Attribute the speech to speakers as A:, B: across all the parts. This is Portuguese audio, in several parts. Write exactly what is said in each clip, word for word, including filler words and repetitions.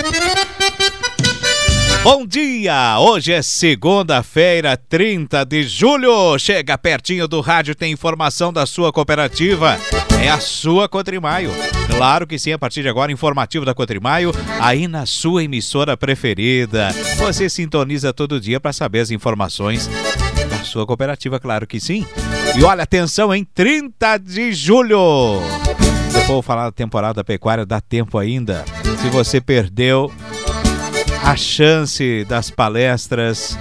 A: Bom dia! Hoje é segunda-feira, trinta de julho. Chega pertinho do rádio, tem informação da sua cooperativa. É a sua Cotrimaio. Claro que sim, a partir de agora, informativo da Cotrimaio, aí na sua emissora preferida. Você sintoniza todo dia para saber as informações da sua cooperativa, claro que sim. E olha, atenção, em trinta de julho. Se eu for falar da temporada pecuária, dá tempo ainda. Se você perdeu a chance das palestras,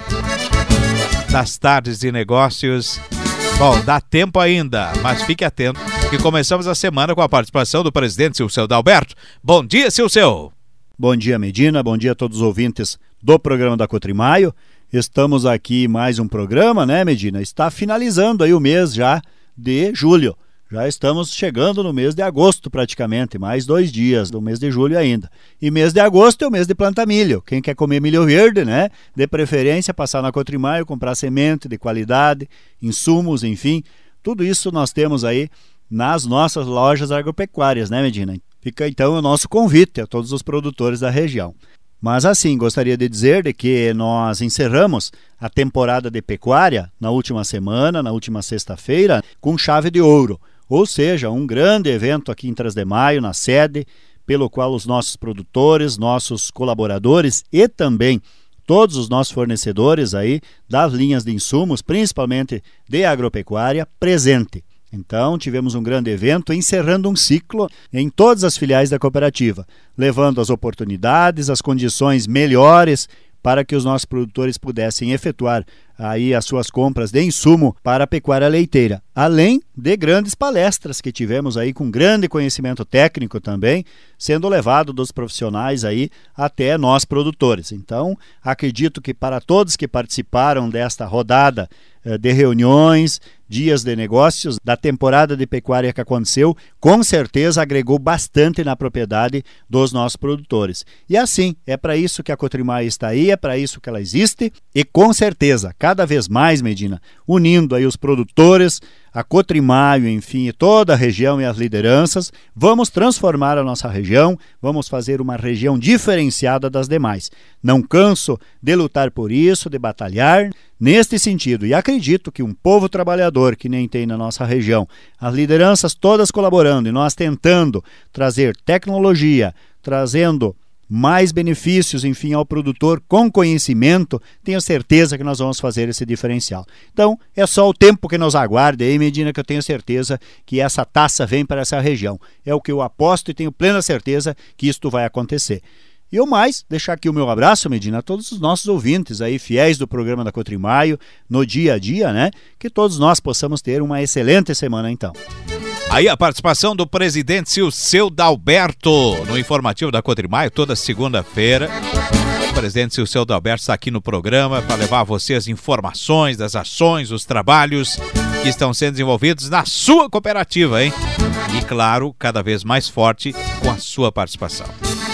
A: das tardes de negócios, bom, dá tempo ainda, mas fique atento que começamos a semana com a participação do presidente Silceu Dalberto. Bom dia, Silceu!
B: Bom dia, Medina, bom dia a todos os ouvintes do programa da Cotrimaio. Estamos aqui mais um programa, né, Medina? Está finalizando aí o mês já de julho. Já estamos chegando no mês de agosto praticamente, mais dois dias do mês de julho ainda. E mês de agosto é o mês de plantar milho. Quem quer comer milho verde, né? De preferência passar na Cotrimaio, comprar semente de qualidade, insumos, enfim. Tudo isso nós temos aí nas nossas lojas agropecuárias, né, Medina? Fica então o nosso convite a todos os produtores da região. Mas assim, gostaria de dizer de que nós encerramos a temporada de pecuária na última semana, na última sexta-feira, com chave de ouro. Ou seja, um grande evento aqui em Trás de Maio, na sede, pelo qual os nossos produtores, nossos colaboradores e também todos os nossos fornecedores aí das linhas de insumos, principalmente de agropecuária, presente. Então, tivemos um grande evento encerrando um ciclo em todas as filiais da cooperativa, levando as oportunidades, as condições melhores para que os nossos produtores pudessem efetuar aí as suas compras de insumo para a pecuária leiteira, além de grandes palestras que tivemos aí com grande conhecimento técnico também, sendo levado dos profissionais aí até nós produtores. Então, acredito que para todos que participaram desta rodada eh, de reuniões, dias de negócios, da temporada de pecuária que aconteceu, com certeza agregou bastante na propriedade dos nossos produtores. E assim, é para isso que a Cotrimaio está aí, é para isso que ela existe, e com certeza, cada vez mais, Medina, unindo aí os produtores, a Cotrimaio, enfim, toda a região e as lideranças, vamos transformar a nossa região, vamos fazer uma região diferenciada das demais. Não canso de lutar por isso, de batalhar neste sentido, e acredito que um povo trabalhador que nem tem na nossa região, as lideranças todas colaborando e nós tentando trazer tecnologia, trazendo mais benefícios, enfim, ao produtor com conhecimento, tenho certeza que nós vamos fazer esse diferencial. Então, é só o tempo que nos aguarde aí, Medina, que eu tenho certeza que essa taça vem para essa região. É o que eu aposto e tenho plena certeza que isto vai acontecer. E o mais, deixar aqui o meu abraço, Medina, a todos os nossos ouvintes aí, fiéis do programa da Cotrimaio, no dia a dia, né? Que todos nós possamos ter uma excelente semana, então.
A: Aí a participação do presidente Silceu Dalberto no informativo da Cotrimaio, toda segunda-feira. O presidente Silceu Dalberto está aqui no programa para levar a você as informações das ações, os trabalhos que estão sendo desenvolvidos na sua cooperativa, hein? E claro, cada vez mais forte com a sua participação.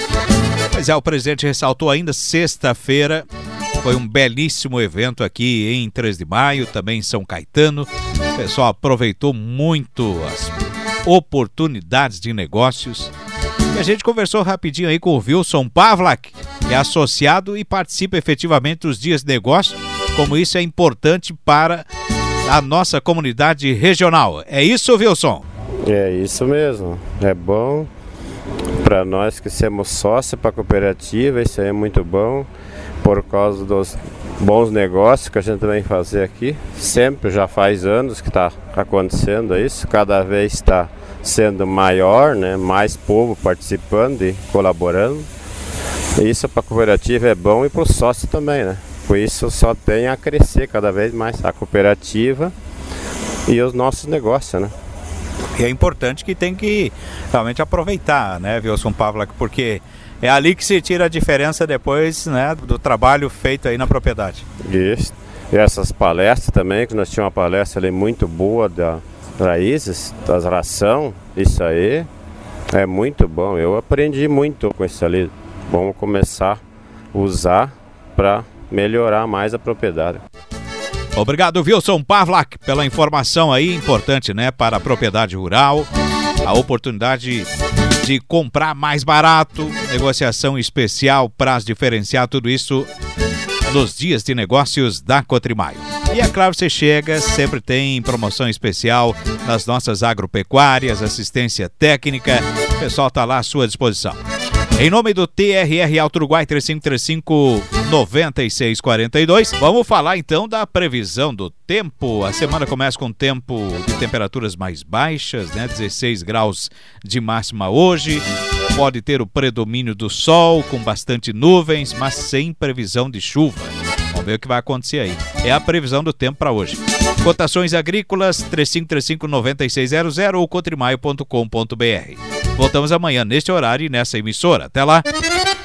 A: Pois é, o presidente ressaltou ainda sexta-feira, foi um belíssimo evento aqui em Trás de Maio, também em São Caetano. O pessoal aproveitou muito as oportunidades de negócios. E a gente conversou rapidinho aí com o Wilson Pavlak, que é associado e participa efetivamente dos dias de negócio, como isso é importante para a nossa comunidade regional. É isso, Wilson?
C: É isso mesmo, é bom para nós que somos sócios para a cooperativa, isso aí é muito bom, por causa dos bons negócios que a gente vem fazer aqui, sempre, já faz anos que está acontecendo isso, cada vez está sendo maior, né? Mais povo participando e colaborando. E isso para a cooperativa é bom e para o sócio também, né? Com isso só tem a crescer cada vez mais a cooperativa e os nossos negócios, né?
A: E é importante que tem que realmente aproveitar, né, Wilson Pavlak, porque é ali que se tira a diferença depois, né, do trabalho feito aí na propriedade.
C: Isso. E essas palestras também, que nós tínhamos uma palestra ali muito boa da raízes, das ração, isso aí é muito bom. Eu aprendi muito com isso ali. Vamos começar a usar para melhorar mais a propriedade.
A: Obrigado, Wilson Pavlak, pela informação aí importante, né, para a propriedade rural, a oportunidade de comprar mais barato, negociação especial, prazo diferencial, tudo isso nos dias de negócios da Cotrimaio. E é claro, você chega, sempre tem promoção especial nas nossas agropecuárias, assistência técnica, o pessoal está lá à sua disposição. Em nome do T R R Auto Uruguai três cinco três cinco, nove seis quatro dois, vamos falar então da previsão do tempo. A semana começa com tempo de temperaturas mais baixas, né? dezesseis graus de máxima hoje. Pode ter o predomínio do sol com bastante nuvens, mas sem previsão de chuva. Vamos ver o que vai acontecer aí. É a previsão do tempo para hoje. Cotações agrícolas três cinco três cinco, nove seis zero zero ou cotrimaio ponto com ponto b r. Voltamos amanhã neste horário e nessa emissora. Até lá!